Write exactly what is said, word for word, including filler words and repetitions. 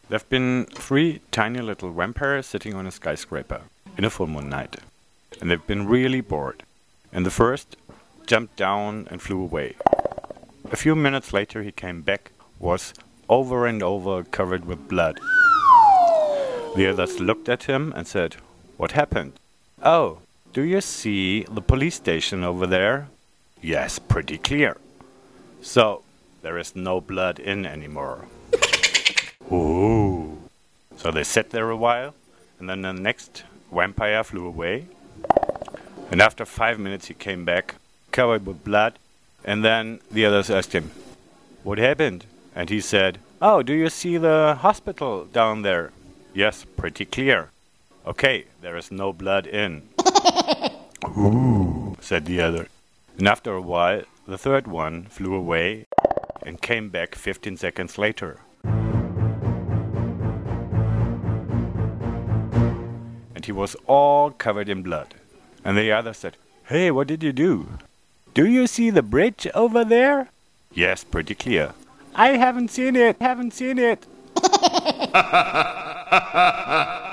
There have been three tiny little vampires sitting on a skyscraper in a full moon night. And they've been really bored. And the first jumped down and flew away. A few minutes later he came back, was over and over covered with blood. The others looked at him and said, "What happened?" "Oh, do you see the police station over there?" "Yes, pretty clear." "So, there is no blood in anymore." Ooh. So they sat there a while, and then the next vampire flew away. And after five minutes he came back, covered with blood, and then the others asked him, "What happened?" And he said, "Oh, do you see the hospital down there?" "Yes, pretty clear." "Okay, there is no blood in." Ooh, said the other. And after a while, the third one flew away and came back fifteen seconds later. And he was all covered in blood. And the other said, "Hey, what did you do?" "Do you see the bridge over there?" "Yes, pretty clear." "I haven't seen it, haven't seen it."